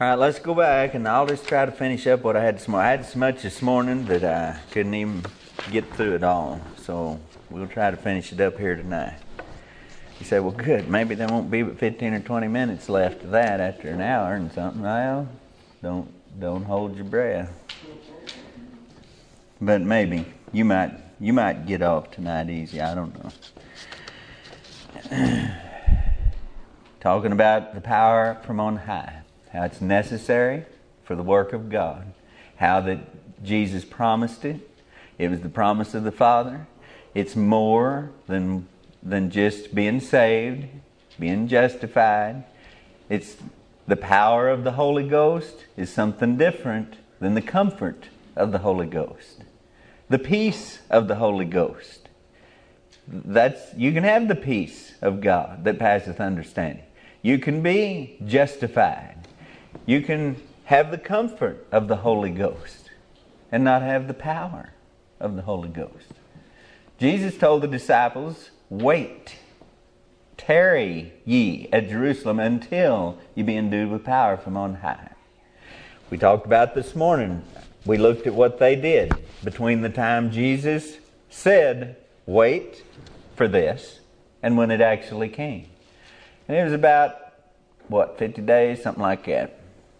All right, let's go back, and I'll just try to finish up what I had this morning. I had so much this morning that I couldn't even get through it all. So we'll try to finish it up here tonight. You say, well, good. Maybe there won't be but 15 or 20 minutes left of that after an hour and something. Well, don't hold your breath. But maybe you might get off tonight easy. I don't know. Talking about the power from on high. How it's necessary for the work of God. How that Jesus promised it. It was the promise of the Father. It's more than just being saved, being justified. It's the power of the Holy Ghost is something different than the comfort of the Holy Ghost. The peace of the Holy Ghost. You can have the peace of God that passeth understanding. You can be justified. You can have the comfort of the Holy Ghost and not have the power of the Holy Ghost. Jesus told the disciples, wait, tarry ye at Jerusalem until you be endued with power from on high. We talked about this morning. We looked at what they did between the time Jesus said, wait for this, and when it actually came. And it was about, 50 days, something like that.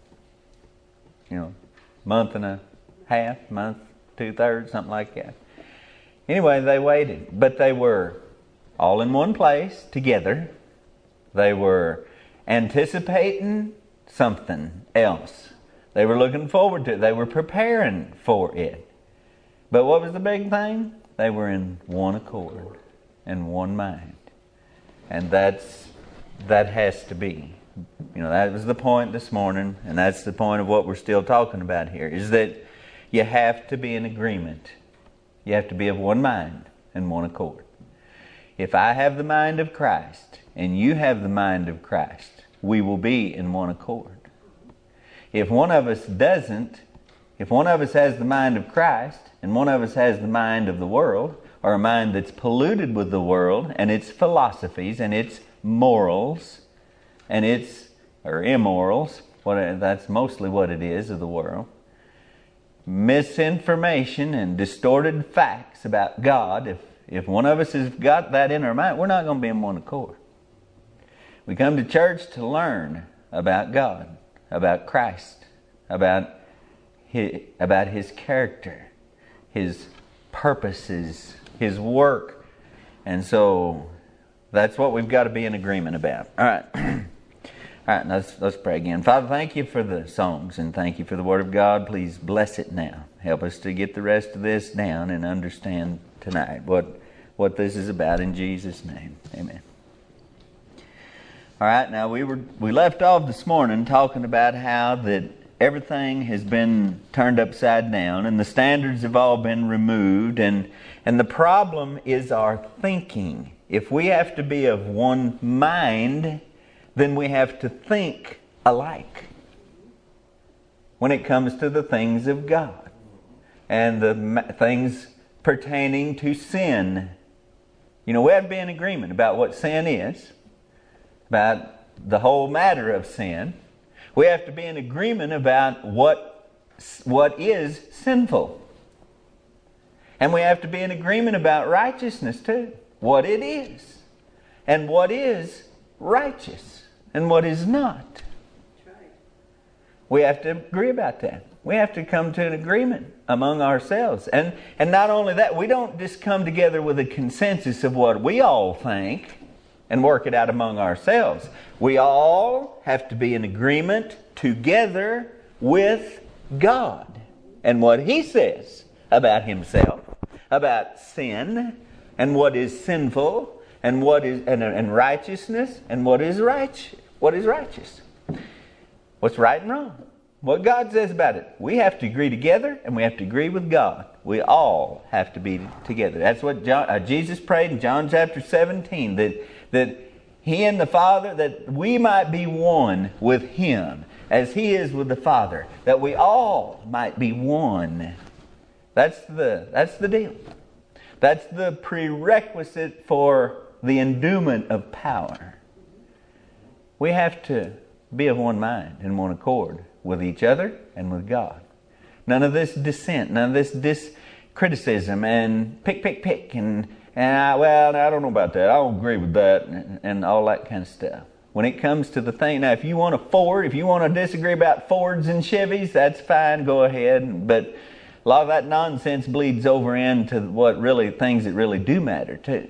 Month and a half, month, 2/3, something like that. Anyway, they waited. But they were all in one place, together. They were anticipating something else. They were looking forward to it. They were preparing for it. But what was the big thing? They were in one accord and one mind. And that has to be. That was the point this morning, and that's the point of what we're still talking about here, is that you have to be in agreement. You have to be of one mind and one accord. If I have the mind of Christ, and you have the mind of Christ, we will be in one accord. If one of us doesn't, if one of us has the mind of Christ, and one of us has the mind of the world, or a mind that's polluted with the world, and its philosophies, and its morals, and or immorals, that's mostly what it is of the world. Misinformation and distorted facts about God. If one of us has got that in our mind, we're not going to be in one accord. We come to church to learn about God, about Christ, about His character, His purposes, His work. And so that's what we've got to be in agreement about. All right. All right, let's pray again. Father, thank you for the songs and thank you for the Word of God. Please bless it now. Help us to get the rest of this down and understand tonight what this is about in Jesus' name. Amen. All right, now we left off this morning talking about how that everything has been turned upside down and the standards have all been removed and the problem is our thinking. If we have to be of one mind, then we have to think alike when it comes to the things of God and the things pertaining to sin. We have to be in agreement about what sin is, about the whole matter of sin. We have to be in agreement about what is sinful. And we have to be in agreement about righteousness too. What it is. And what is righteous. And what is not. We have to agree about that. We have to come to an agreement among ourselves. And not only that, we don't just come together with a consensus of what we all think and work it out among ourselves. We all have to be in agreement together with God and what He says about Himself, about sin and what is sinful and what is and righteousness and what is righteous. What is righteous? What's right and wrong? What God says about it. We have to agree together and we have to agree with God. We all have to be together. That's what Jesus prayed in John chapter 17, that He and the Father, that we might be one with Him as He is with the Father, that we all might be one. That's the deal. That's the prerequisite for the endowment of power. We have to be of one mind and one accord with each other and with God. None of this dissent, none of this criticism and pick, and I don't know about that. I don't agree with that, and all that kind of stuff. When it comes to the thing, now if you want a Ford, if you want to disagree about Fords and Chevys, that's fine, go ahead. But a lot of that nonsense bleeds over into things that really do matter too.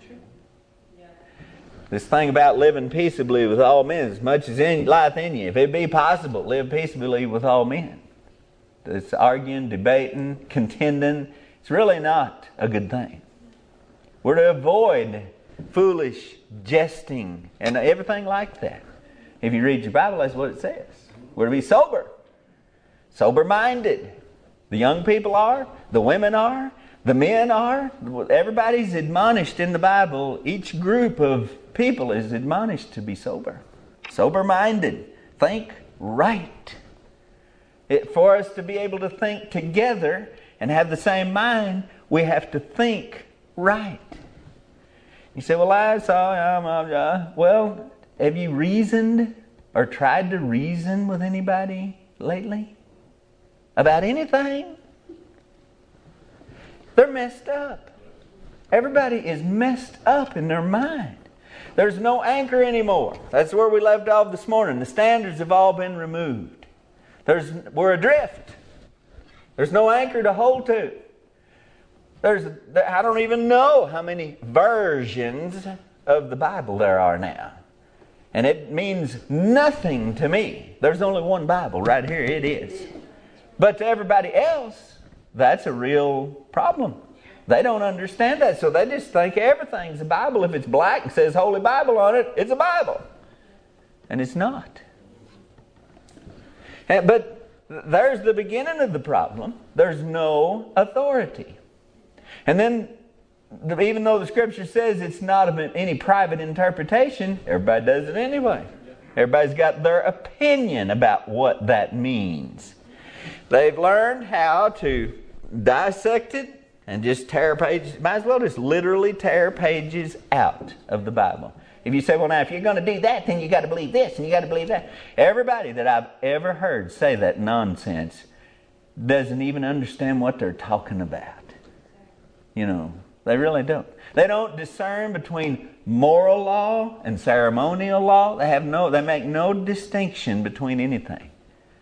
This thing about living peaceably with all men, as much as lieth in you, if it be possible, live peaceably with all men. This arguing, debating, contending, it's really not a good thing. We're to avoid foolish jesting and everything like that. If you read your Bible, that's what it says. We're to be sober-minded. The young people are, the women are, the men are. Everybody's admonished in the Bible. Each group of people is admonished to be sober-minded. Think right. For us to be able to think together and have the same mind, we have to think right. You say, well, have you reasoned or tried to reason with anybody lately? About anything? They're messed up. Everybody is messed up in their mind. There's no anchor anymore. That's where we left off this morning. The standards have all been removed. We're adrift. There's no anchor to hold to. I don't even know how many versions of the Bible there are now. And it means nothing to me. There's only one Bible right here. It is. But to everybody else, that's a real problem. They don't understand that, so they just think everything's a Bible. If it's black and says Holy Bible on it, it's a Bible. And it's not. But there's the beginning of the problem. There's no authority. And then, even though the Scripture says it's not any private interpretation, everybody does it anyway. Everybody's got their opinion about what that means. They've learned how to dissect it and just tear pages. Might as well just literally tear pages out of the Bible. If you say, well, now, if you're going to do that, then you got to believe this and you got to believe that. Everybody that I've ever heard say that nonsense doesn't even understand what they're talking about. You know, they really don't. They don't discern between moral law and ceremonial law. They make no distinction between anything.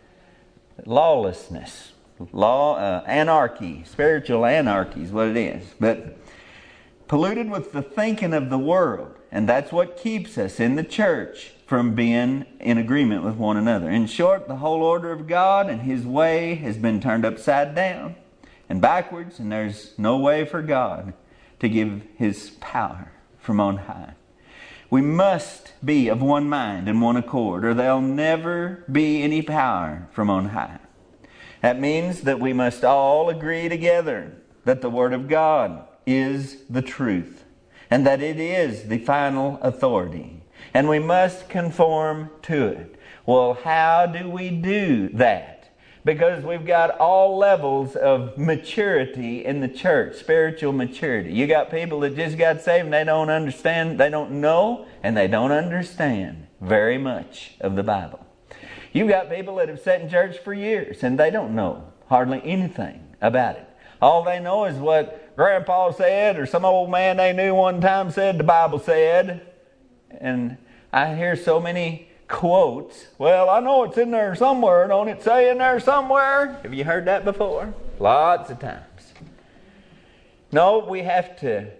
Lawlessness, anarchy, spiritual anarchy is what it is. But polluted with the thinking of the world. And that's what keeps us in the church from being in agreement with one another. In short, the whole order of God and His way has been turned upside down and backwards, and there's no way for God to give His power from on high. We must be of one mind and one accord, or there'll never be any power from on high. That means that we must all agree together that the Word of God is the truth, and that it is the final authority, and we must conform to it. Well, how do we do that? Because we've got all levels of maturity in the church, spiritual maturity. You got people that just got saved and they don't understand, they don't know, and they don't understand very much of the Bible. You've got people that have sat in church for years and they don't know hardly anything about it. All they know is what Grandpa said or some old man they knew one time said the Bible said. And I hear so many quotes. Well, I know it's in there somewhere. Don't it say in there somewhere? Have you heard that before? Lots of times. No, we have to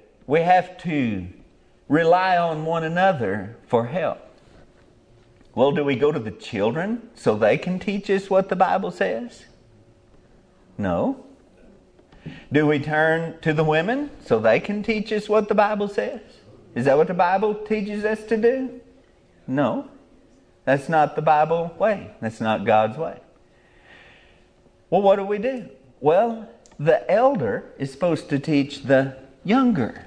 rely on one another for help. Well, do we go to the children so they can teach us what the Bible says? No. Do we turn to the women so they can teach us what the Bible says? Is that what the Bible teaches us to do? No. That's not the Bible way. That's not God's way. Well, what do? Well, the elder is supposed to teach the younger.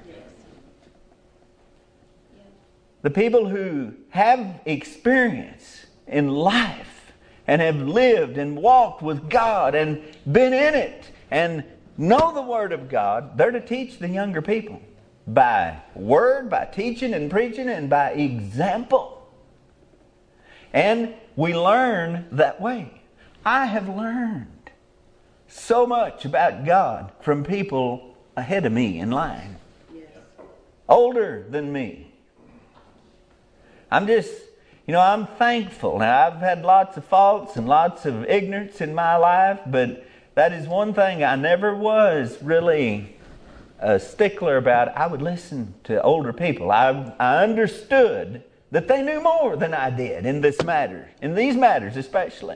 The people who have experience in life and have lived and walked with God and been in it and know the Word of God, they're to teach the younger people by word, by teaching and preaching, and by example. And we learn that way. I have learned so much about God from people ahead of me in line. Yes. Older than me. I'm thankful. Now, I've had lots of faults and lots of ignorance in my life, but that is one thing I never was really a stickler about. I would listen to older people. I understood that they knew more than I did in this matter, in these matters especially.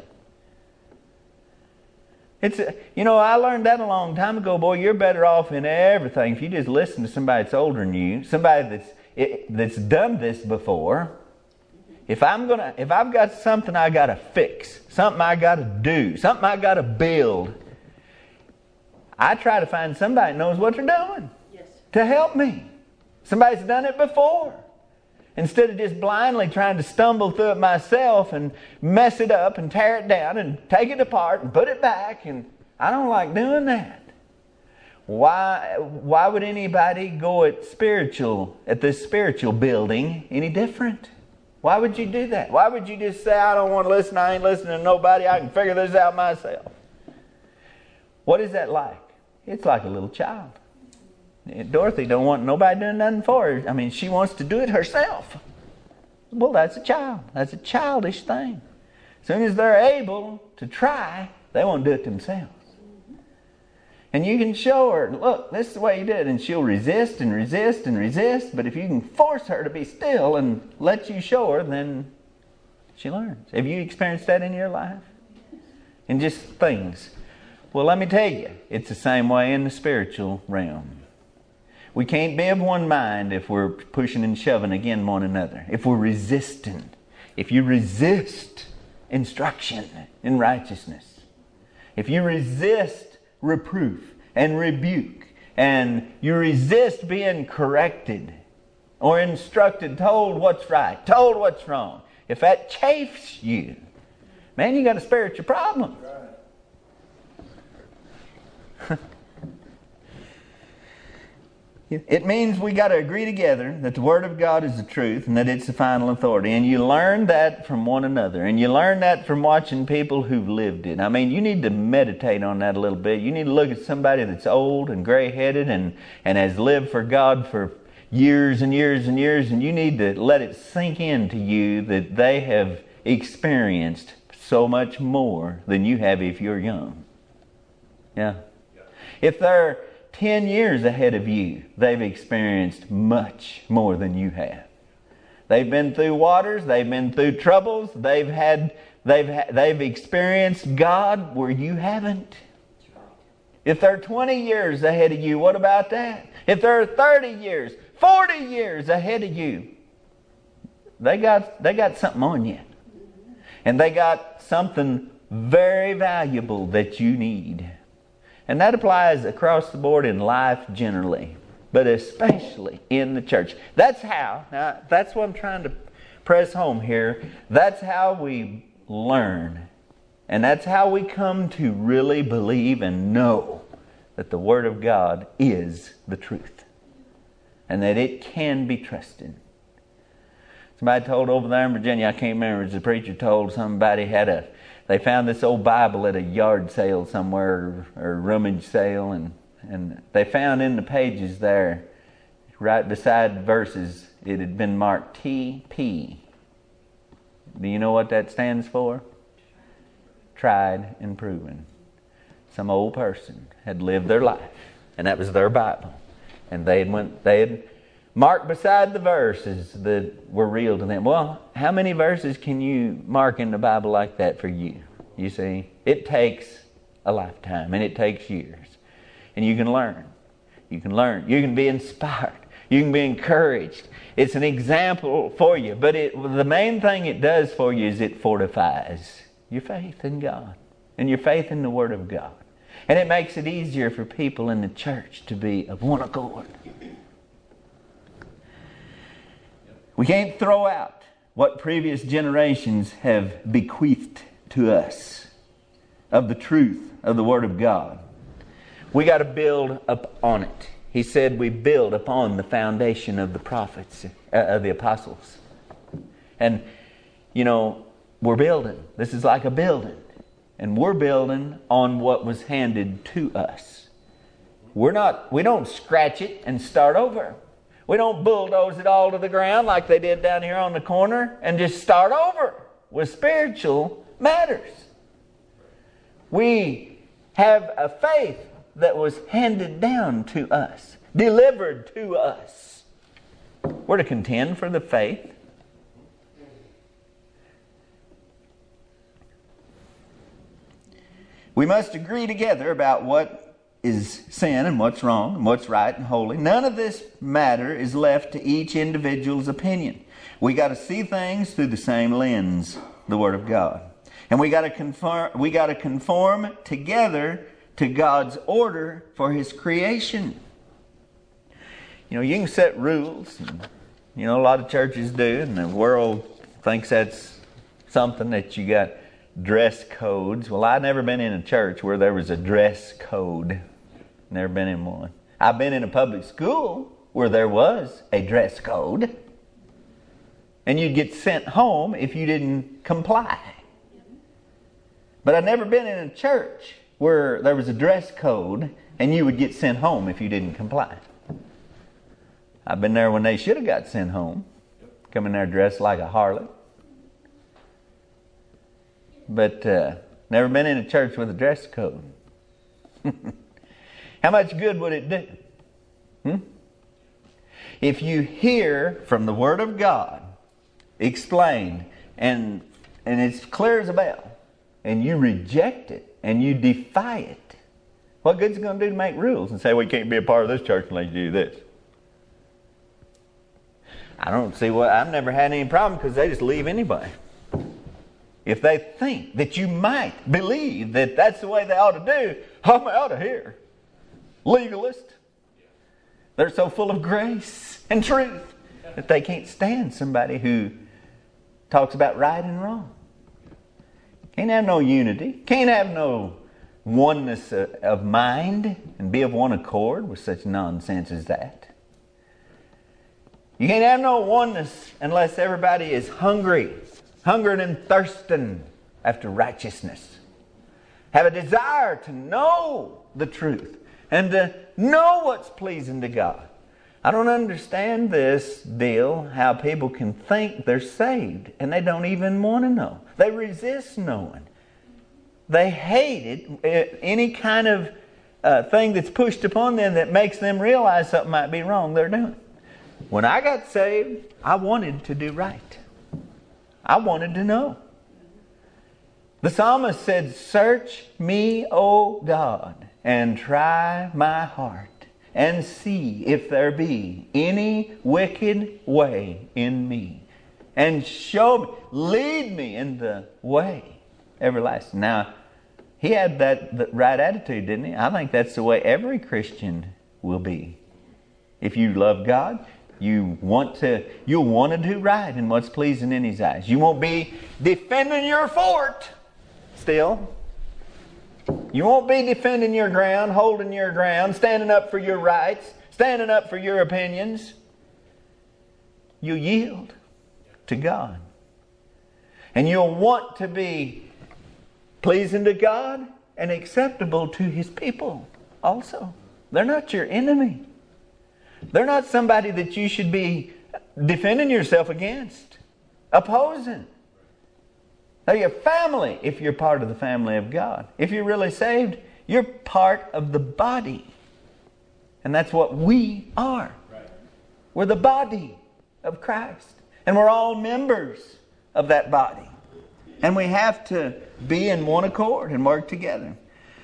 I learned that a long time ago. Boy, you're better off in everything if you just listen to somebody that's older than you, somebody that's done this before. If I've got something I got to fix, something I got to do, something I got to build, I try to find somebody that knows what they're doing to help me. Somebody's done it before. Instead of just blindly trying to stumble through it myself and mess it up and tear it down and take it apart and put it back. And I don't like doing that. Why would anybody go at this spiritual building any different? Why would you do that? Why would you just say, I don't want to listen, I ain't listening to nobody, I can figure this out myself? What is that like? It's like a little child. Dorothy don't want nobody doing nothing for her. I mean, she wants to do it herself. Well, that's a child. That's a childish thing. As soon as they're able to try, they won't do it themselves. And you can show her, look, this is the way you do it. And she'll resist and resist and resist. But if you can force her to be still and let you show her, then she learns. Have you experienced that in your life? In just things. Well, let me tell you, it's the same way in the spiritual realm. We can't be of one mind if we're pushing and shoving against one another. If we're resisting. If you resist instruction in righteousness. If you resist reproof and rebuke. And you resist being corrected or instructed, told what's right, told what's wrong. If that chafes you, man, you got a spiritual problem. It means we got to agree together that the Word of God is the truth and that it's the final authority. And you learn that from one another. And you learn that from watching people who've lived it. I mean, you need to meditate on that a little bit. You need to look at somebody that's old and gray-headed and has lived for God for years and years and years. And you need to let it sink into you that they have experienced so much more than you have if you're young. Yeah. If they're 10 years ahead of you, they've experienced much more than you have. They've been through waters, they've been through troubles, they've experienced God where you haven't. If they're 20 years ahead of you, what about that? If they're 30 years, 40 years ahead of you, they got something on you. And they got something very valuable that you need. And that applies across the board in life generally, but especially in the church. That's what I'm trying to press home here. That's how we learn. And that's how we come to really believe and know that the Word of God is the truth. And that it can be trusted. Somebody told over there in Virginia, I can't remember, it was a preacher told somebody they found this old Bible at a yard sale somewhere or a rummage sale, and they found in the pages there, right beside verses, it had been marked TP. Do you know what that stands for? Tried and proven. Some old person had lived their life, and that was their Bible. And they had marked beside the verses that were real to them. Well, how many verses can you mark in the Bible like that for you? You see, it takes a lifetime and it takes years. And you can learn. You can learn. You can be inspired. You can be encouraged. It's an example for you. But the main thing it does for you is it fortifies your faith in God and your faith in the Word of God. And it makes it easier for people in the church to be of one accord. We can't throw out what previous generations have bequeathed to us of the truth of the Word of God. We got to build up on it. He said we build upon the foundation of the prophets, of the apostles. And, we're building. This is like a building. And we're building on what was handed to us. We don't scratch it and start over. We don't bulldoze it all to the ground like they did down here on the corner and just start over with spiritual matters. We have a faith that was handed down to us, delivered to us. We're to contend for the faith. We must agree together about what is sin and what's wrong and what's right and holy. None of this matter is left to each individual's opinion. We got to see things through the same lens, the Word of God. And we got to conform together to God's order for His creation. You can set rules. And, a lot of churches do, and the world thinks that's something that you got dress codes. Well, I've never been in a church where there was a dress code. Never been in one. I've been in a public school where there was a dress code. And you'd get sent home if you didn't comply. But I've never been in a church where there was a dress code and you would get sent home if you didn't comply. I've been there when they should have got sent home. Coming there dressed like a harlot. But never been in a church with a dress code. How much good would it do? If you hear from the Word of God explained and it's clear as a bell, and you reject it and you defy it, what good is it going to do to make rules and say, well, you can't be a part of this church unless you do this? I don't see I've never had any problem because they just leave anybody. If they think that you might believe that that's the way they ought to do, I'm out of here. Legalist. They're so full of grace and truth that they can't stand somebody who talks about right and wrong. Can't have no unity. Can't have no oneness of mind and be of one accord with such nonsense as that. You can't have no oneness unless everybody is hungering and thirsting after righteousness. Have a desire to know the truth and to know what's pleasing to God. I don't understand this deal, how people can think they're saved and they don't even want to know. They resist knowing. They hate it, any kind of thing that's pushed upon them that makes them realize something might be wrong they're doing. When I got saved, I wanted to do right. I wanted to know. The psalmist said, "Search me, O God, and try my heart, and see if there be any wicked way in me, and show me, lead me in the way everlasting." Now, he had the right attitude, didn't he? I think that's the way every Christian will be. If you love God, you'll want to do right in what's pleasing in His eyes. You won't be defending your fort still. You won't be defending your ground, holding your ground, standing up for your rights, standing up for your opinions. You yield to God. And you'll want to be pleasing to God and acceptable to His people also. They're not your enemy. They're not somebody that you should be defending yourself against, opposing. They're your family if you're part of the family of God. If you're really saved, you're part of the body. And that's what we are. We're the body of Christ. And we're all members of that body. And we have to be in one accord and work together.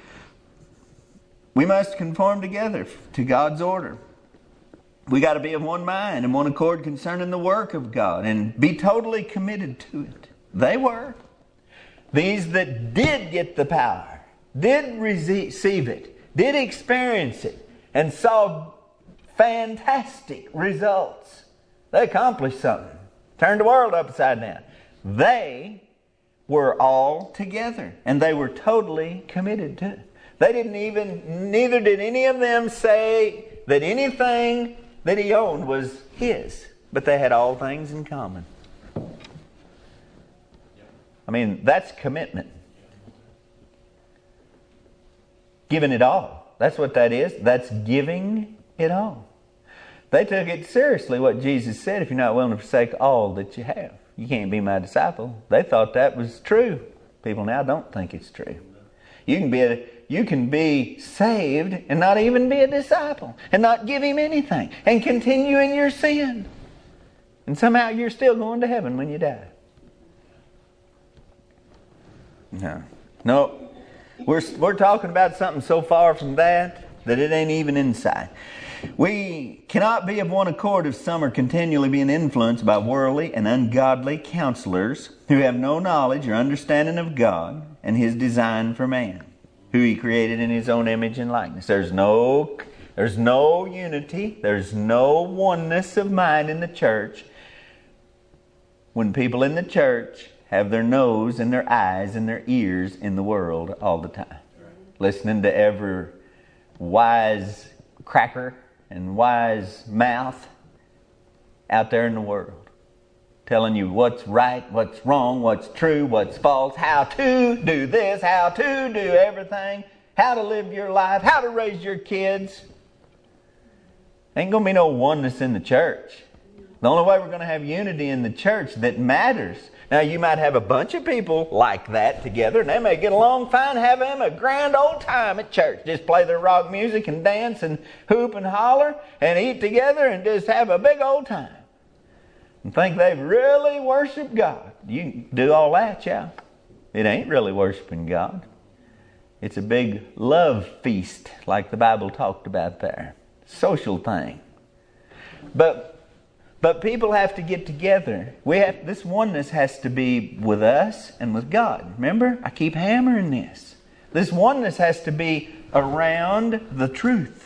We must conform together to God's order. We got to be of one mind and one accord concerning the work of God and be totally committed to it. They were. These that did get the power, did receive it, did experience it, and saw fantastic results. They accomplished something. Turned the world upside down. They were all together and they were totally committed to it. Neither did any of them say that anything that he owned was his, but they had all things in common. that's commitment. Giving it all. That's what that is. That's giving it all. They took it seriously what Jesus said, if you're not willing to forsake all that you have, you can't be my disciple. They thought that was true. People now don't think it's true. You can be saved and not even be a disciple and not give Him anything and continue in your sin. And somehow you're still going to heaven when you die. No. We're talking about something so far from that it ain't even inside. We cannot be of one accord if some are continually being influenced by worldly and ungodly counselors who have no knowledge or understanding of God and His design for man, who He created in His own image and likeness. There's no unity, there's no oneness of mind in the church when people in the church have their nose and their eyes and their ears in the world all the time. Listening to every wise cracker and wise mouth out there in the world. Telling you what's right, what's wrong, what's true, what's false, how to do this, how to do everything, how to live your life, how to raise your kids. Ain't going to be no oneness in the church. The only way we're going to have unity in the church that matters. Now, you might have a bunch of people like that together, and they may get along fine, have them a grand old time at church. Just play their rock music and dance and hoop and holler and eat together and just have a big old time. And think they've really worshiped God. You can do all that, yeah. It ain't really worshiping God. It's a big love feast, like the Bible talked about there. Social thing. But people have to get together. This oneness has to be with us and with God. Remember? I keep hammering this. This oneness has to be around the truth.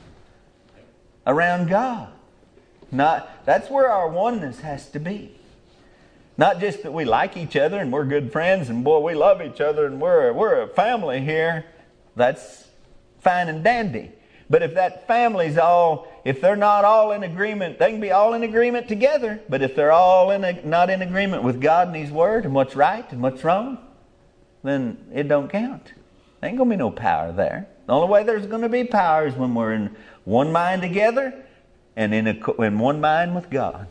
Around God. That's where our oneness has to be. Not just that we like each other and we're good friends and boy, we love each other and we're a family here. That's fine and dandy. But if that family's if they're not all in agreement, they can be all in agreement together. But if they're all not in agreement with God and His Word and what's right and what's wrong, then it don't count. There ain't going to be no power there. The only way there's going to be power is when we're in one mind together and in one mind with God.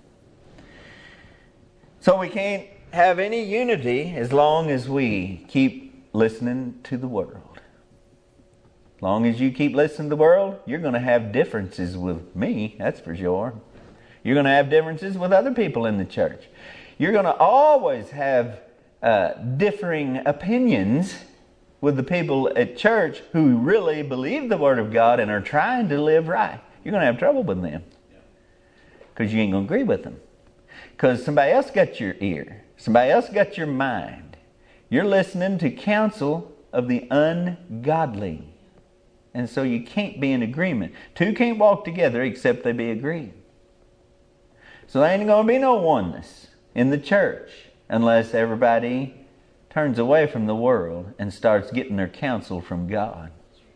So we can't have any unity as long as we keep listening to the world. As long as you keep listening to the world, you're going to have differences with me, that's for sure. You're going to have differences with other people in the church. You're going to always have differing opinions with the people at church who really believe the Word of God and are trying to live right. You're going to have trouble with them because you ain't going to agree with them. Because somebody else got your ear. Somebody else got your mind. You're listening to counsel of the ungodly. And so you can't be in agreement. Two can't walk together except they be agreed. So there ain't going to be no oneness in the church unless everybody turns away from the world and starts getting their counsel from God.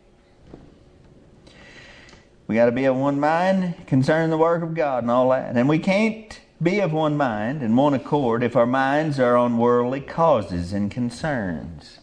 We got to be of one mind concerning the work of God and all that. And we can't be of one mind and one accord if our minds are on worldly causes and concerns.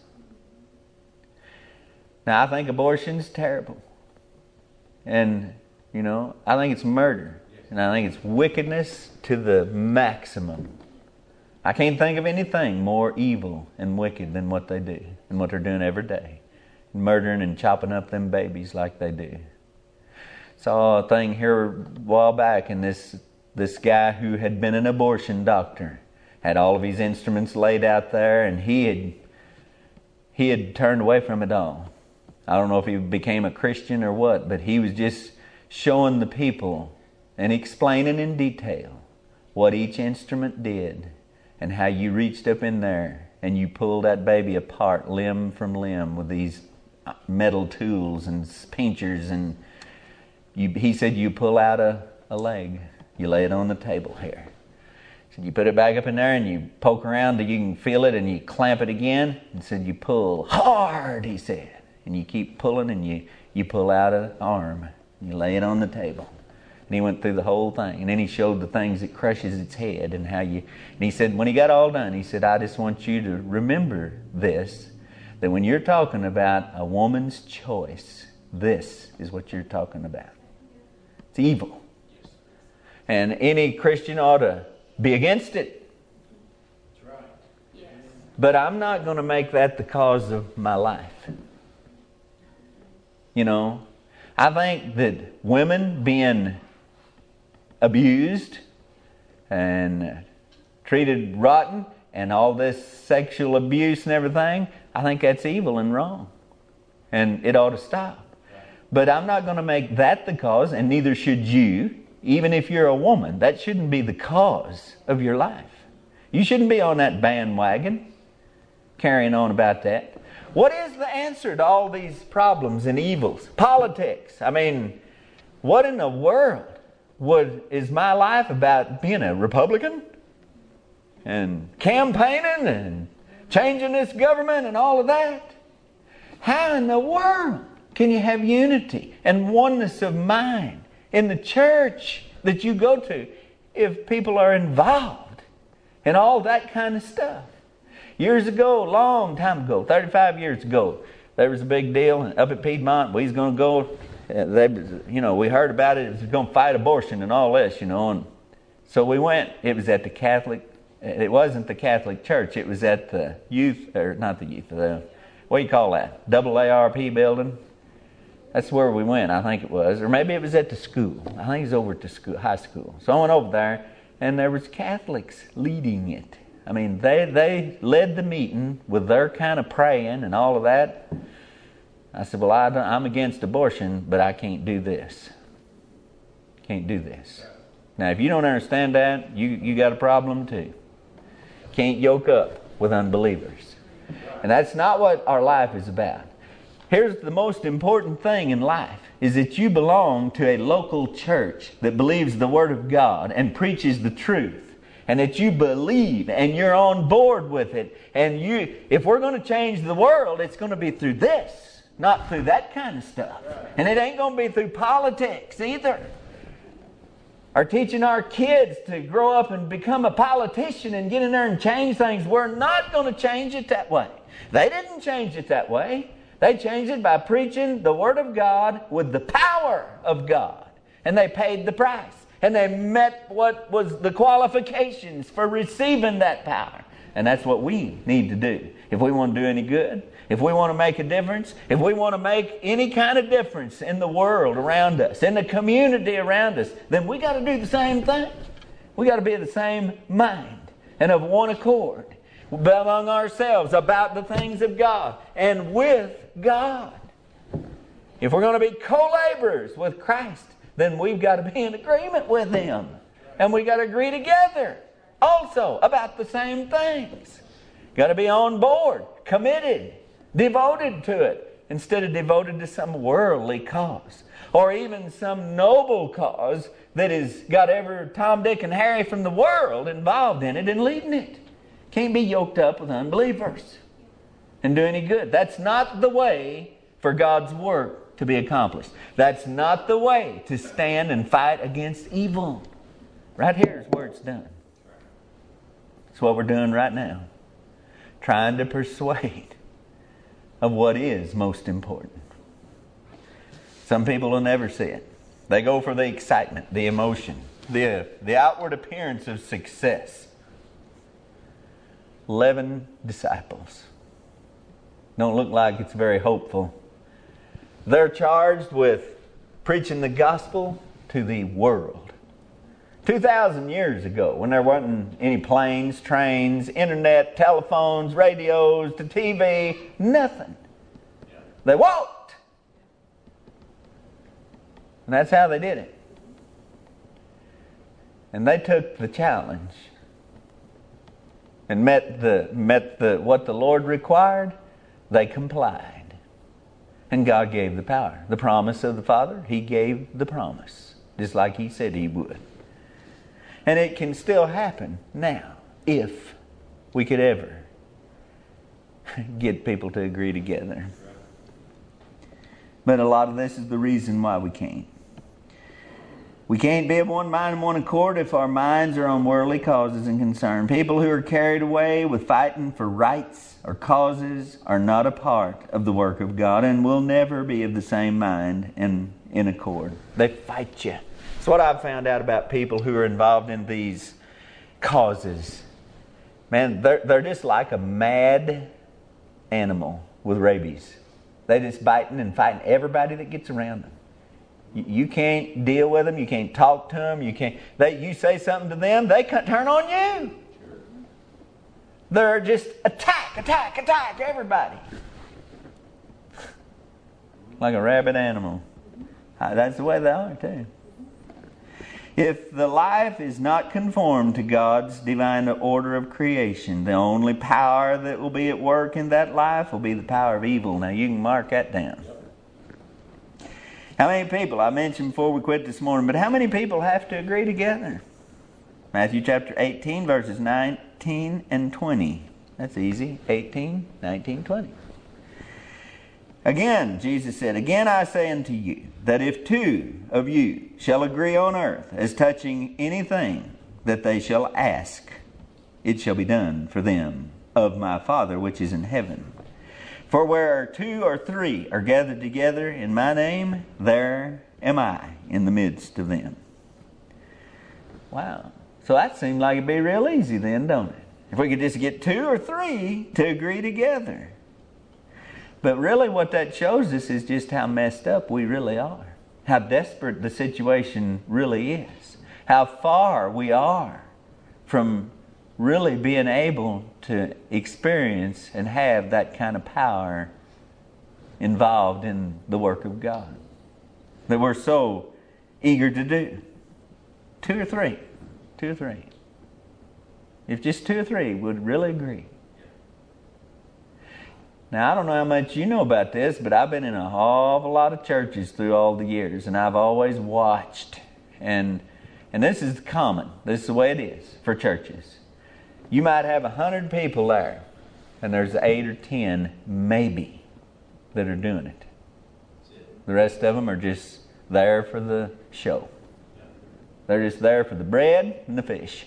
Now, I think abortion's terrible. And, I think it's murder. And I think it's wickedness to the maximum. I can't think of anything more evil and wicked than what they do and what they're doing every day. Murdering and chopping up them babies like they do. Saw a thing here a while back, and this guy who had been an abortion doctor had all of his instruments laid out there, and he had turned away from it all. I don't know if he became a Christian or what, but he was just showing the people and explaining in detail what each instrument did and how you reached up in there and you pulled that baby apart limb from limb with these metal tools and pinchers, and he said you pull out a leg, you lay it on the table here. He said you put it back up in there and you poke around till you can feel it and you clamp it again. He said you pull hard, he said. And you keep pulling and you pull out an arm. You lay it on the table. And he went through the whole thing. And then he showed the things that crushes its head and how you... And he said, when he got all done, he said, I just want you to remember this, that when you're talking about a woman's choice, this is what you're talking about. It's evil. And any Christian ought to be against it. That's right. Yes. But I'm not going to make that the cause of my life. You know, I think that women being abused and treated rotten and all this sexual abuse and everything, I think that's evil and wrong. And it ought to stop. But I'm not going to make that the cause, and neither should you. Even if you're a woman, that shouldn't be the cause of your life. You shouldn't be on that bandwagon, carrying on about that. What is the answer to all these problems and evils? Politics. I mean, what in the world is my life about being a Republican? And campaigning and changing this government and all of that? How in the world can you have unity and oneness of mind in the church that you go to if people are involved in all that kind of stuff? Years ago, a long time ago, 35 years ago, there was a big deal up at Piedmont. We was going to go, we heard about it. It was going to fight abortion and all this, And so we went. It was at the Catholic, it wasn't the Catholic Church. It was at the youth, or not the youth, what do you call that? AARP building? That's where we went, I think it was. Or maybe it was at the school. I think it was over at the school, high school. So I went over there, and there was Catholics leading it. I mean, they led the meeting with their kind of praying and all of that. I said, well, I'm against abortion, but I can't do this. Can't do this. Now, if you don't understand that, you got a problem too. Can't yoke up with unbelievers. And that's not what our life is about. Here's the most important thing in life, is that you belong to a local church that believes the Word of God and preaches the truth. And that you believe and you're on board with it. And if we're going to change the world, it's going to be through this, not through that kind of stuff. And it ain't going to be through politics either. Or teaching our kids to grow up and become a politician and get in there and change things. We're not going to change it that way. They didn't change it that way. They changed it by preaching the Word of God with the power of God. And they paid the price. And they met what was the qualifications for receiving that power. And that's what we need to do. If we want to do any good, if we want to make a difference, if we want to make any kind of difference in the world around us, in the community around us, then we got to do the same thing. We got to be of the same mind and of one accord among ourselves about the things of God and with God. If we're going to be co-laborers with Christ, then we've got to be in agreement with Him. And we've got to agree together also about the same things. Got to be on board, committed, devoted to it, instead of devoted to some worldly cause. Or even some noble cause that has got every Tom, Dick, and Harry from the world involved in it and leading it. Can't be yoked up with unbelievers and do any good. That's not the way for God's work to be accomplished. That's not the way to stand and fight against evil. Right here is where it's done. It's what we're doing right now. Trying to persuade of what is most important. Some people will never see it. They go for the excitement, the emotion, the outward appearance of success. 11 disciples. Don't look like it's very hopeful. They're charged with preaching the gospel to the world. 2,000 years ago, when there wasn't any planes, trains, internet, telephones, radios, the TV, nothing. They walked. And that's how they did it. And they took the challenge and met what the Lord required. They complied. And God gave the power. The promise of the Father, He gave the promise. Just like He said He would. And it can still happen now, if we could ever get people to agree together. But a lot of this is the reason why we can't. We can't be of one mind and one accord if our minds are on worldly causes and concern. People who are carried away with fighting for rights or causes are not a part of the work of God and will never be of the same mind and in accord. They fight you. That's what I've found out about people who are involved in these causes. Man, they're just like a mad animal with rabies. They're just biting and fighting everybody that gets around them. You can't deal with them. You can't talk to them. You say something to them, they can turn on you. They're just attack everybody. Like a rabid animal. That's the way they are too. If the life is not conformed to God's divine order of creation, the only power that will be at work in that life will be the power of evil. Now you can mark that down. How many people, I mentioned before we quit this morning, but how many people have to agree together? Matthew chapter 18, verses 19 and 20. That's easy. 18, 19, 20. Again, Jesus said, "Again I say unto you, that if two of you shall agree on earth as touching anything that they shall ask, it shall be done for them of my Father which is in heaven. For where 2 or 3 are gathered together in my name, there am I in the midst of them." Wow. So that seemed like it'd be real easy then, don't it? If we could just get 2 or 3 to agree together. But really what that shows us is just how messed up we really are. How desperate the situation really is. How far we are from really being able to experience and have that kind of power involved in the work of God that we're so eager to do. 2 or 3. 2 or 3. If just 2 or 3 would really agree. Now, I don't know how much you know about this, but I've been in a awful lot of churches through all the years, and I've always watched. And this is common. This is the way it is for churches. You might have 100 people there, and there's 8 or 10, maybe, that are doing it. The rest of them are just there for the show. They're just there for the bread and the fish.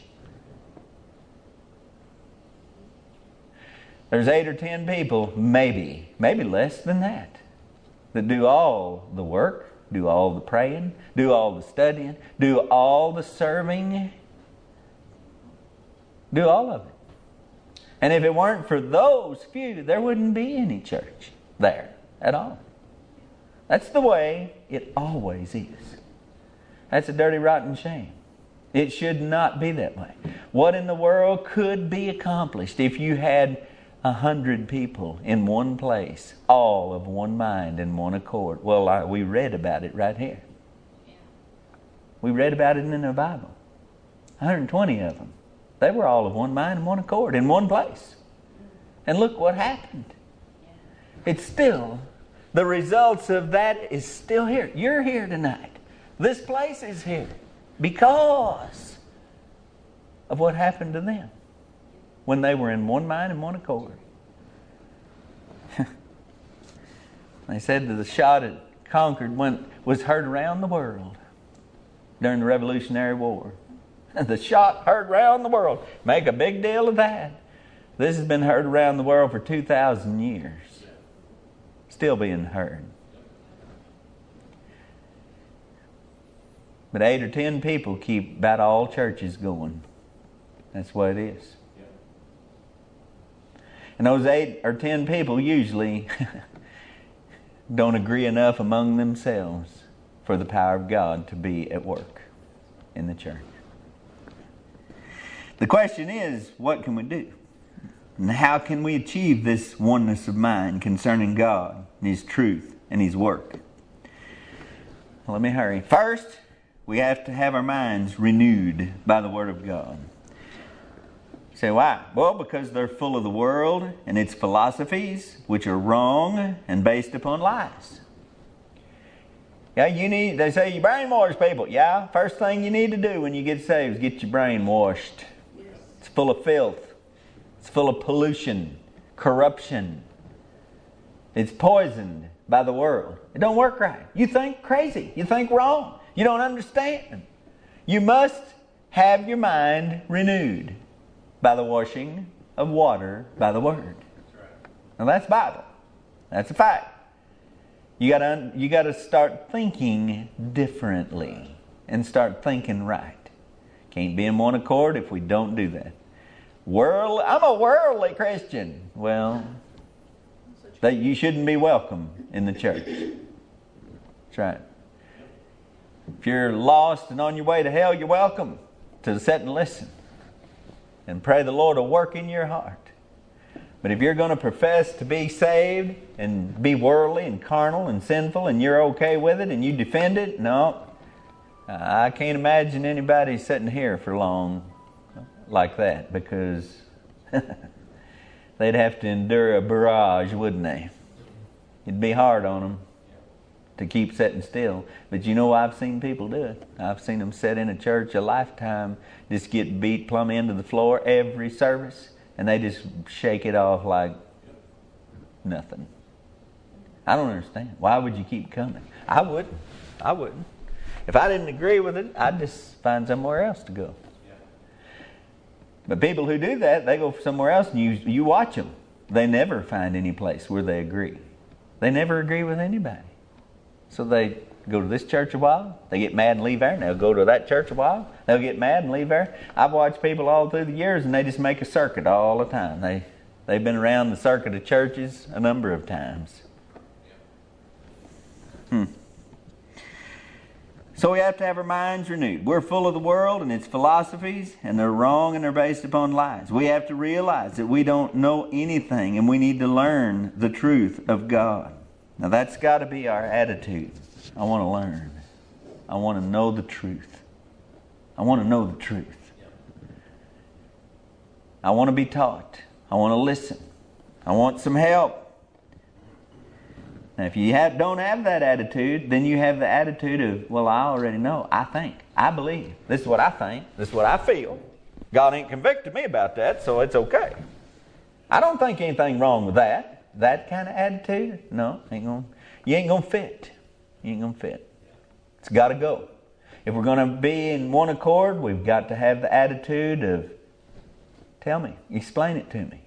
There's 8 or 10 people, maybe less than that do all the work, do all the praying, do all the studying, do all the serving, do all of it. And if it weren't for those few, there wouldn't be any church there at all. That's the way it always is. That's a dirty, rotten shame. It should not be that way. What in the world could be accomplished if you had 100 people in one place, all of one mind and one accord? Well, we read about it right here. We read about it in the Bible. 120 of them. They were all of one mind and one accord in one place. And look what happened. It's still, the results of that is still here. You're here tonight. This place is here because of what happened to them when they were in one mind and one accord. They said that the shot at Concord was heard around the world during the Revolutionary War. The shot heard around the world. Make a big deal of that. This has been heard around the world for 2,000 years. Still being heard. But 8 or 10 people keep about all churches going. That's what it is. And those 8 or 10 people usually don't agree enough among themselves for the power of God to be at work in the church. The question is, what can we do? And how can we achieve this oneness of mind concerning God and His truth and His work? Well, let me hurry. First, we have to have our minds renewed by the Word of God. You say, why? Well, because they're full of the world and its philosophies, which are wrong and based upon lies. Yeah, they say you brainwash people. Yeah, first thing you need to do when you get saved is get your brain washed. Yes. It's full of filth. It's full of pollution, corruption. It's poisoned by the world. It don't work right. You think crazy. You think wrong. You don't understand. You must have your mind renewed by the washing of water by the Word. That's right. Now that's Bible. That's a fact. You gotta start thinking differently and start thinking right. Can't be in one accord if we don't do that. I'm a worldly Christian. Well, that you shouldn't be welcome in the church. That's right. If you're lost and on your way to hell, you're welcome to sit and listen and pray the Lord will work in your heart. But if you're going to profess to be saved and be worldly and carnal and sinful and you're okay with it and you defend it, no. I can't imagine anybody sitting here for long like that, because they'd have to endure a barrage, wouldn't they? It'd be hard on them to keep sitting still. But you know, I've seen people do it. I've seen them sit in a church a lifetime, just get beat plumb into the floor every service, and they just shake it off like nothing. I don't understand. Why would you keep coming? I wouldn't. If I didn't agree with it, I'd just find somewhere else to go. But people who do that, they go somewhere else and you watch them. They never find any place where they agree. They never agree with anybody. So they go to this church a while, they get mad and leave there, and they'll go to that church a while, they'll get mad and leave there. I've watched people all through the years and they just make a circuit all the time. They've been around the circuit of churches a number of times. So we have to have our minds renewed. We're full of the world and its philosophies, and they're wrong and they're based upon lies. We have to realize that we don't know anything and we need to learn the truth of God. Now that's got to be our attitude. I want to learn. I want to know the truth. I want to know the truth. I want to be taught. I want to listen. I want some help. Now, if you don't have that attitude, then you have the attitude of, well, I already know. I think. I believe. This is what I think. This is what I feel. God ain't convicted me about that, so it's okay. I don't think anything wrong with that. That kind of attitude, no, you ain't gonna fit. You ain't gonna fit. It's got to go. If we're going to be in one accord, we've got to have the attitude of, tell me, explain it to me.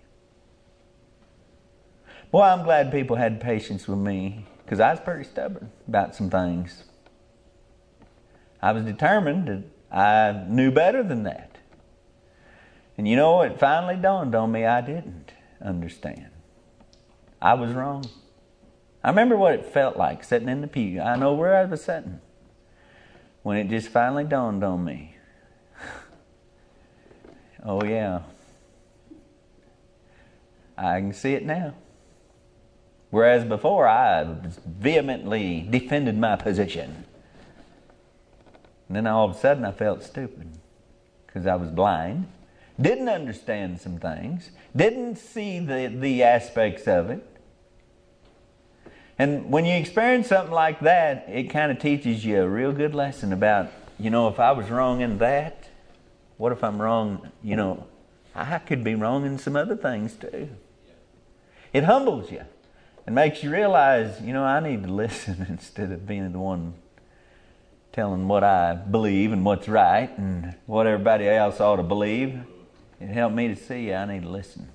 Boy, I'm glad people had patience with me, because I was pretty stubborn about some things. I was determined that I knew better than that. And you know, it finally dawned on me I didn't understand. I was wrong. I remember what it felt like sitting in the pew. I know where I was sitting when it just finally dawned on me. Oh yeah, I can see it now. Whereas before I vehemently defended my position. And then all of a sudden I felt stupid because I was blind, didn't understand some things, didn't see the aspects of it. And when you experience something like that, it kind of teaches you a real good lesson about, if I was wrong in that, what if I'm wrong, I could be wrong in some other things too. It humbles you. It makes you realize, I need to listen instead of being the one telling what I believe and what's right and what everybody else ought to believe. It helped me to see I need to listen.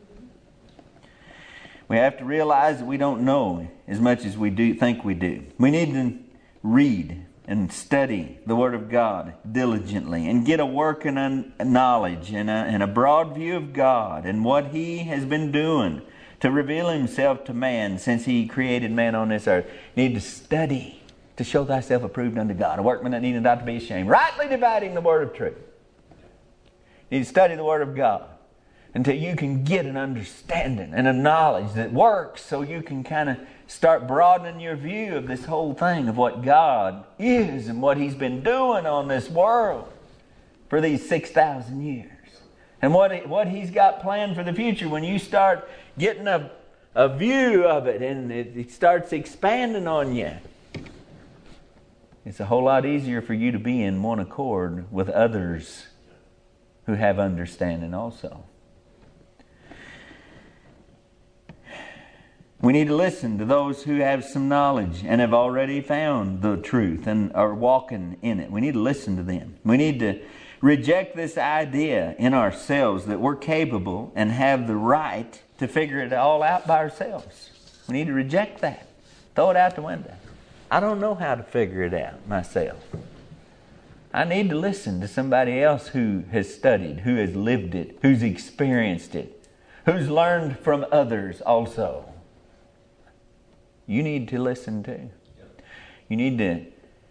We have to realize that we don't know as much as we think we do. We need to read and study the Word of God diligently and get a working knowledge and a broad view of God and what He has been doing to reveal Himself to man since He created man on this earth. You need to study to show thyself approved unto God, a workman that needeth not to be ashamed, rightly dividing the word of truth. You need to study the Word of God until you can get an understanding and a knowledge that works, so you can kind of start broadening your view of this whole thing of what God is and what He's been doing on this world for these 6,000 years. And what He's got planned for the future. When you start getting a view of it and it starts expanding on you, it's a whole lot easier for you to be in one accord with others who have understanding also. We need to listen to those who have some knowledge and have already found the truth and are walking in it. We need to listen to them. We need to reject this idea in ourselves that we're capable and have the right to figure it all out by ourselves. We need to reject that. Throw it out the window. I don't know how to figure it out myself. I need to listen to somebody else who has studied, who has lived it, who's experienced it, who's learned from others also. You need to listen too. You need to...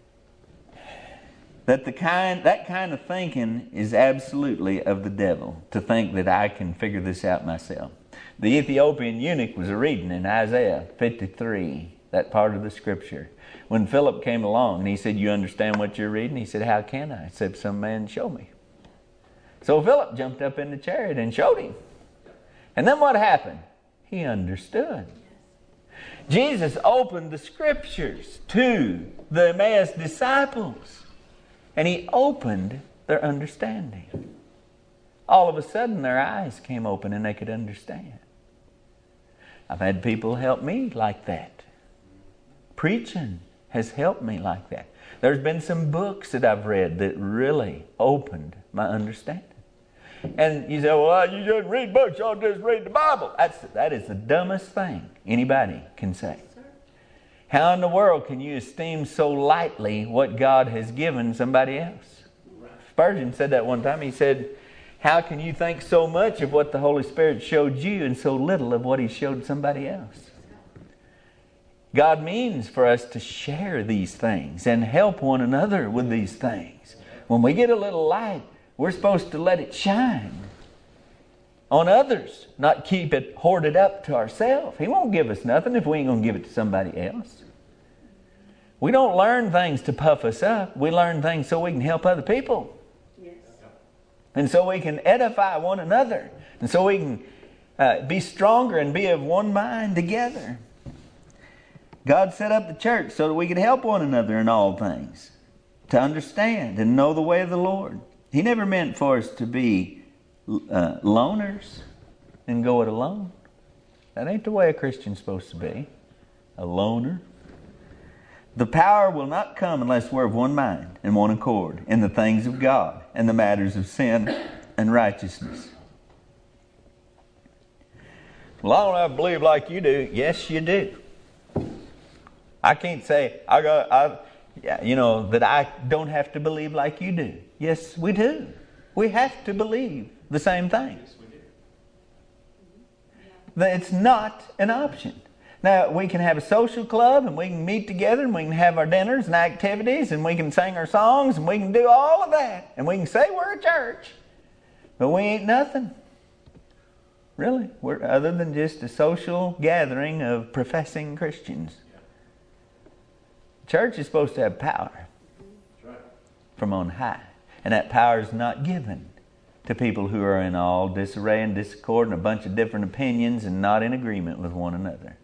That kind of thinking is absolutely of the devil, to think that I can figure this out myself. The Ethiopian eunuch was reading in Isaiah 53, that part of the scripture. When Philip came along and he said, "You understand what you're reading?" He said, "How can I, except some man show me?" So Philip jumped up in the chariot and showed him. And then what happened? He understood. Jesus opened the scriptures to the Emmaus disciples, and He opened their understanding. All of a sudden their eyes came open and they could understand. I've had people help me like that. Preaching has helped me like that. There's been some books that I've read that really opened my understanding. And you say, "Well, you just read books, you ought to just read the Bible." That is the dumbest thing anybody can say. How in the world can you esteem so lightly what God has given somebody else? Spurgeon said that one time. He said, "How can you think so much of what the Holy Spirit showed you and so little of what He showed somebody else?" God means for us to share these things and help one another with these things. When we get a little light, we're supposed to let it shine on others, not keep it hoarded up to ourselves. He won't give us nothing if we ain't going to give it to somebody else. We don't learn things to puff us up. We learn things so we can help other people. Yes. And so we can edify one another. And so we can be stronger and be of one mind together. God set up the church so that we could help one another in all things, to understand and know the way of the Lord. He never meant for us to be loners and go it alone. That ain't the way a Christian's supposed to be, a loner. The power will not come unless we're of one mind and one accord in the things of God and the matters of sin and righteousness. Well, I don't have to believe like you do. Yes, you do. I can't say that I don't have to believe like you do. Yes, we do. We have to believe the same thing. Yes, we do. That it's not an option. Now, we can have a social club and we can meet together and we can have our dinners and activities and we can sing our songs and we can do all of that. And we can say we're a church. But we ain't nothing. Really. We're other than just a social gathering of professing Christians. Church is supposed to have power from on high. And that power is not given to people who are in all disarray and discord and a bunch of different opinions and not in agreement with one another.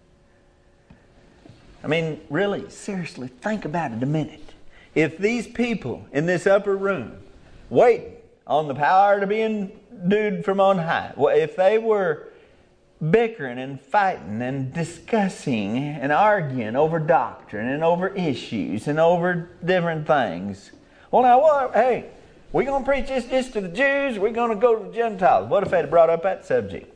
I mean, really, seriously, think about it a minute. If these people in this upper room waiting on the power to be endued from on high, if they were bickering and fighting and discussing and arguing over doctrine and over issues and over different things. Well, now what? Hey, we're going to preach this just to the Jews. We're going to go to the Gentiles. What if they'd have brought up that subject?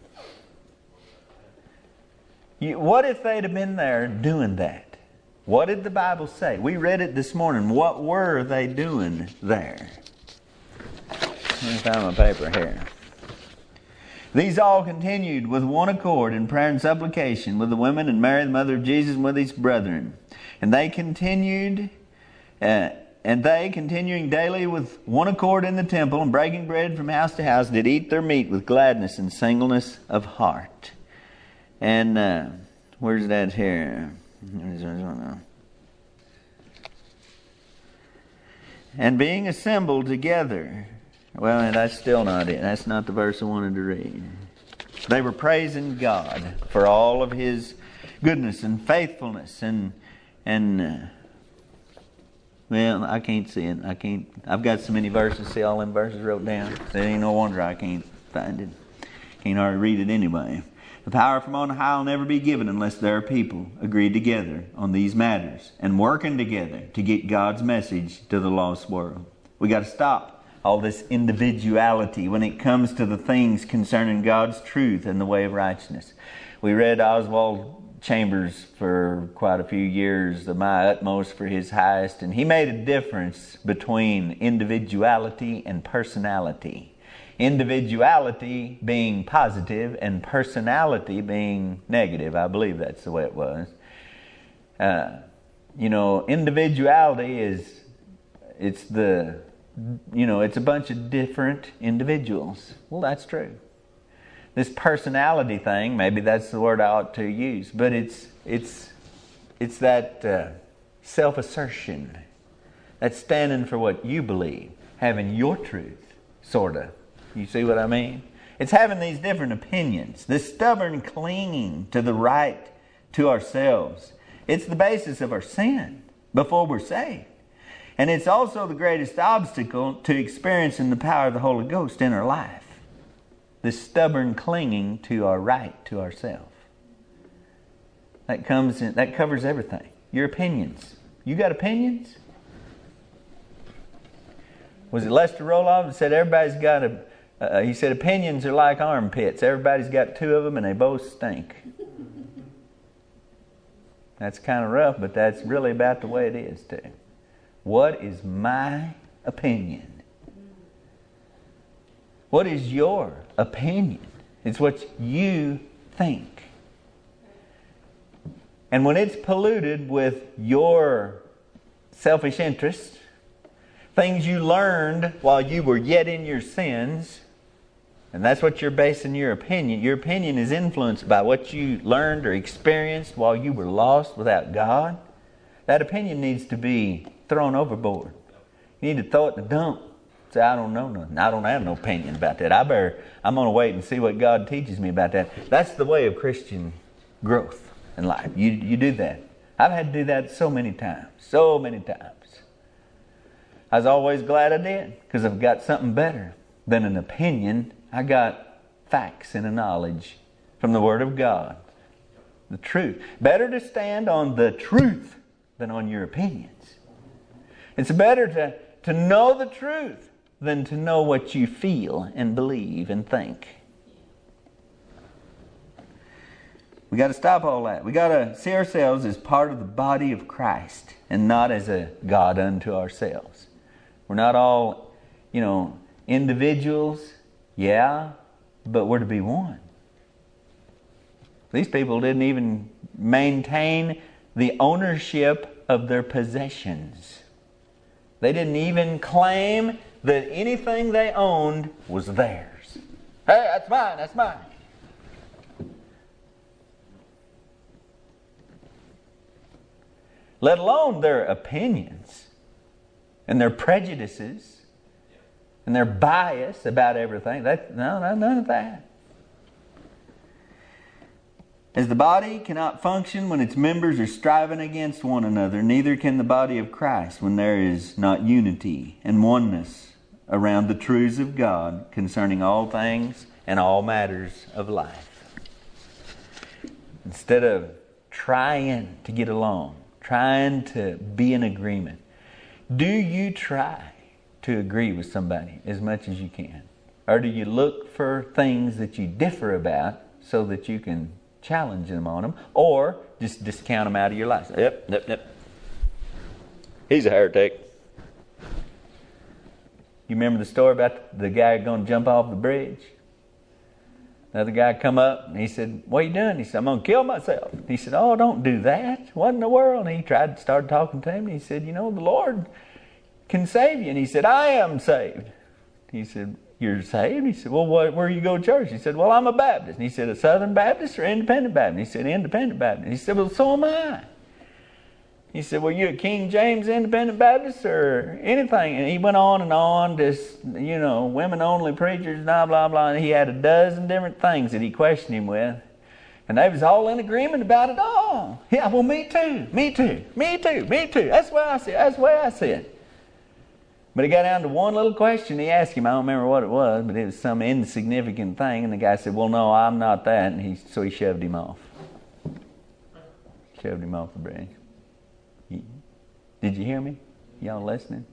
What if they'd have been there doing that? What did the Bible say? We read it this morning. What were they doing there? Let me find my paper here. These all continued with one accord in prayer and supplication with the women and Mary, the mother of Jesus, and with his brethren. And they continuing daily with one accord in the temple and breaking bread from house to house, did eat their meat with gladness and singleness of heart. And where's that here? And being assembled together. Well, that's still not it. That's not the verse I wanted to read. They were praising God for all of His goodness and faithfulness and well, I can't see it. I've got so many verses. See all them verses wrote down. There ain't no wonder I can't find it. Can't hardly read it anyway. The power from on high will never be given unless there are people agreed together on these matters and working together to get God's message to the lost world. We got to stop all this individuality when it comes to the things concerning God's truth and the way of righteousness. We read Oswald Chambers for quite a few years, the My Utmost for His Highest, and he made a difference between individuality and personality. Individuality being positive and personality being negative. I believe that's the way it was. Individuality it's a bunch of different individuals. Well, that's true. This personality thing, maybe that's the word I ought to use, but it's that self-assertion, that's standing for what you believe, having your truth, sort of. You see what I mean? It's having these different opinions, this stubborn clinging to the right to ourselves. It's the basis of our sin before we're saved. And it's also the greatest obstacle to experiencing the power of the Holy Ghost in our life. This stubborn clinging to our right to ourselves. That covers everything. Your opinions. You got opinions? Was it Lester Roloff that said everybody's got he said opinions are like armpits. Everybody's got two of them and they both stink. That's kind of rough, but that's really about the way it is too. What is my opinion? What is your opinion? It's what you think. And when it's polluted with your selfish interests, things you learned while you were yet in your sins, and that's what you're basing your opinion. Your opinion is influenced by what you learned or experienced while you were lost without God. That opinion needs to be thrown overboard. You need to throw it in the dump. Say, I don't know nothing. I don't have no opinion about that. I'm going to wait and see what God teaches me about that. That's the way of Christian growth in life. You do that. I've had to do that so many times. So many times. I was always glad I did, because I've got something better than an opinion. I got facts and a knowledge from the Word of God. The truth. Better to stand on the truth than on your opinions. It's better to know the truth than to know what you feel and believe and think. We got to stop all that. We got to see ourselves as part of the body of Christ and not as a God unto ourselves. We're not all, individuals, but we're to be one. These people didn't even maintain the ownership of their possessions. They didn't even claim that anything they owned was theirs. Hey, that's mine, that's mine. Let alone their opinions and their prejudices and their bias about everything. None of that. As the body cannot function when its members are striving against one another, neither can the body of Christ when there is not unity and oneness around the truths of God concerning all things and all matters of life. Instead of trying to get along, trying to be in agreement, do you try to agree with somebody as much as you can? Or do you look for things that you differ about so that you can challenge them on them, or just discount them out of your life? Yep. He's a heretic. You remember the story about the guy going to jump off the bridge? The other guy come up and he said, "What are you doing?" He said, "I'm going to kill myself." He said, "Oh, don't do that. What in the world?" And he tried to start talking to him. And he said, "The Lord can save you." And he said, "I am saved." He said, "You're saved?" He said, "Well, where you go to church?" He said, "Well, I'm a Baptist." And he said, "A Southern Baptist or Independent Baptist?" He said, "Independent Baptist." He said, "Well, so am I." He said, "Well, you a King James Independent Baptist or anything?" And he went on, just, women-only preachers, blah, blah, blah. And he had a dozen different things that he questioned him with. And they was all in agreement about it all. Yeah, well, me too. That's the way I see it. But it got down to one little question he asked him. I don't remember what it was, but it was some insignificant thing. And the guy said, well, no, I'm not that. And so he shoved him off. Shoved him off the bridge. Did you hear me? Y'all listening?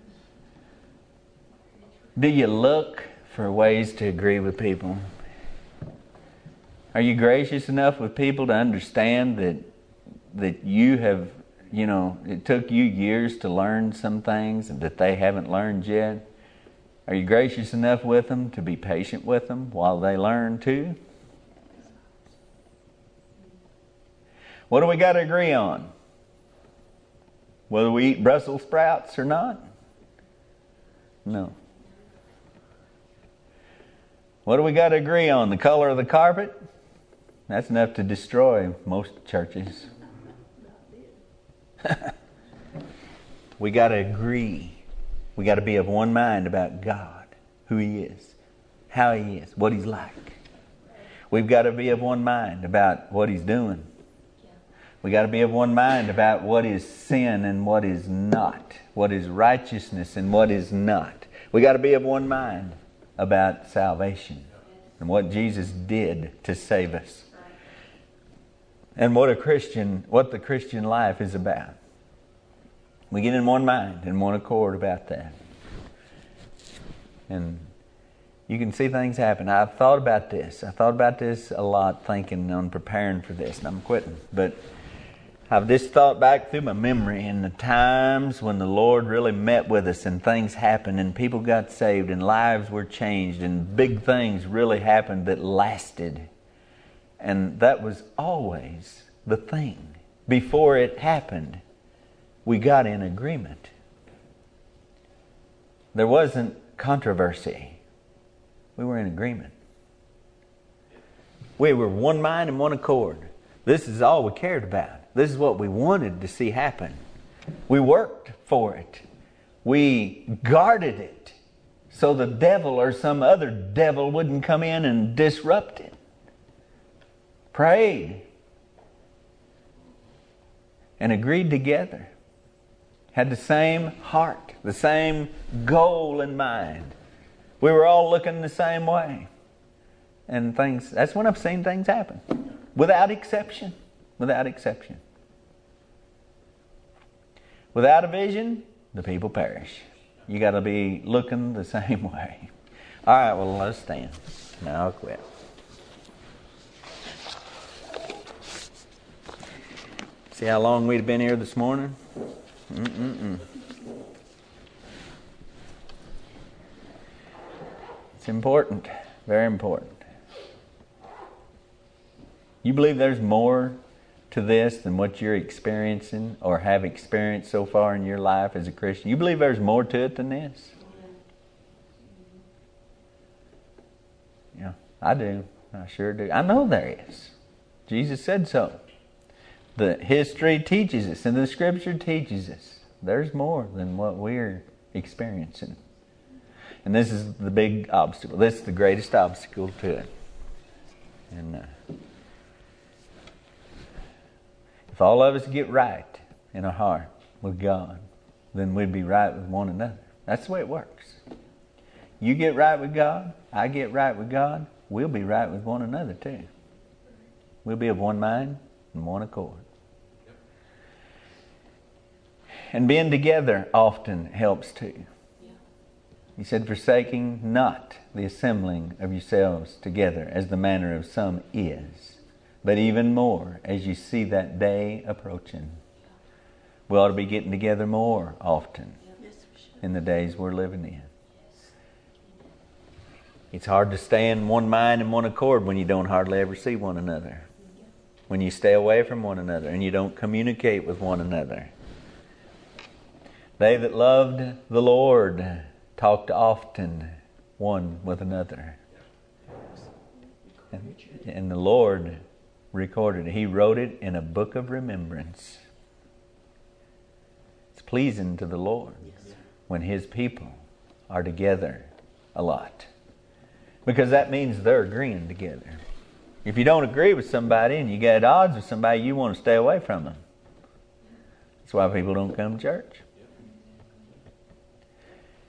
Do you look for ways to agree with people? Are you gracious enough with people to understand that you have, it took you years to learn some things that they haven't learned yet? Are you gracious enough with them to be patient with them while they learn too? What do we got to agree on? Whether we eat Brussels sprouts or not? No. What do we got to agree on? The color of the carpet? That's enough to destroy most churches. We got to agree. We got to be of one mind about God, who He is, how He is, what He's like. We've got to be of one mind about what He's doing. We got to be of one mind about what is sin and what is not, what is righteousness and what is not. We got to be of one mind about salvation and what Jesus did to save us. And what the Christian life is about. We get in one mind and one accord about that. And you can see things happen. I've thought about this. I thought about this a lot, thinking on preparing for this, and I'm quitting. But I've just thought back through my memory and the times when the Lord really met with us and things happened and people got saved and lives were changed and big things really happened that lasted. And that was always the thing. Before it happened, we got in agreement. There wasn't controversy. We were in agreement. We were one mind and one accord. This is all we cared about. This is what we wanted to see happen. We worked for it. We guarded it so the devil or some other devil wouldn't come in and disrupt it. Prayed and agreed together. Had the same heart, the same goal in mind. We were all looking the same way. And that's when I've seen things happen. Without exception. Without exception. Without a vision, the people perish. You got to be looking the same way. All right, well, let's stand. Now I'll quit. See how long we'd been here this morning? It's important. Very important. You believe there's more to this than what you're experiencing or have experienced so far in your life as a Christian? You believe there's more to it than this? Yeah, I do. I sure do. I know there is. Jesus said so. The history teaches us and the Scripture teaches us there's more than what we're experiencing. And this is the big obstacle. This is the greatest obstacle to it. And if all of us get right in our heart with God, then we'd be right with one another. That's the way it works. You get right with God, I get right with God, we'll be right with one another too. We'll be of one mind and one accord. And being together often helps too. He said, forsaking not the assembling of yourselves together as the manner of some is, but even more as you see that day approaching. We ought to be getting together more often in the days we're living in. It's hard to stay in one mind and one accord when you don't hardly ever see one another. When you stay away from one another and you don't communicate with one another. They that loved the Lord talked often one with another. And the Lord recorded it. He wrote it in a book of remembrance. It's pleasing to the Lord when His people are together a lot. Because that means they're agreeing together. If you don't agree with somebody and you get at odds with somebody, you want to stay away from them. That's why people don't come to church.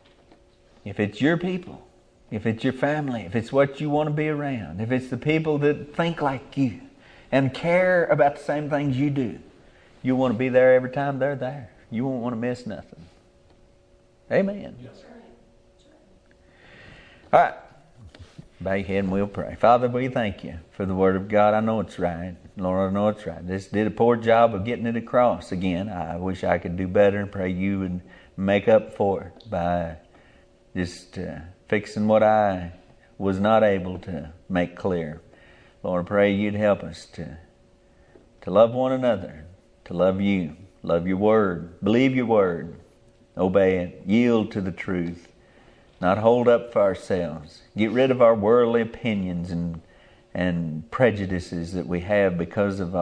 if it's your people, if it's your family, if it's what you want to be around, if it's the people that think like you and care about the same things you do, you'll want to be there every time they're there. You won't want to miss nothing. Amen. Yes. All right. Bow your head and we'll pray. Father, we thank you for the Word of God. I know it's right. Lord, I know it's right. This did a poor job of getting it across again. I wish I could do better and pray you would make up for it by just fixing what I was not able to make clear. Lord, I pray you'd help us to love one another, to love you, love your Word, believe your Word, obey it, yield to the truth, not hold up for ourselves. Get rid of our worldly opinions and prejudices that we have because of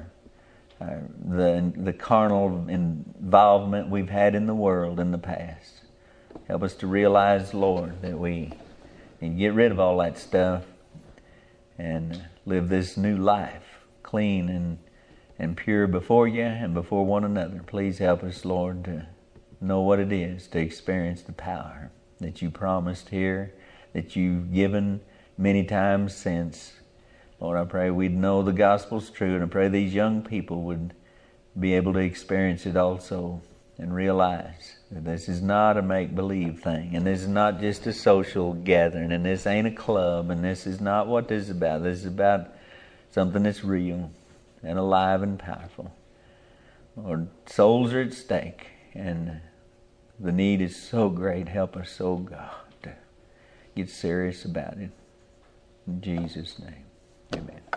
the carnal involvement we've had in the world in the past. Help us to realize, Lord, that we need to get rid of all that stuff and live this new life, clean and pure before you and before one another. Please help us, Lord, to know what it is to experience the power that you promised here, that you've given many times since. Lord, I pray we'd know the gospel's true, and I pray these young people would be able to experience it also and realize that this is not a make-believe thing, and this is not just a social gathering, and this ain't a club, and this is not what this is about. This is about something that's real and alive and powerful. Lord, souls are at stake, and the need is so great. Help us, oh God, to get serious about it. In Jesus' name, amen.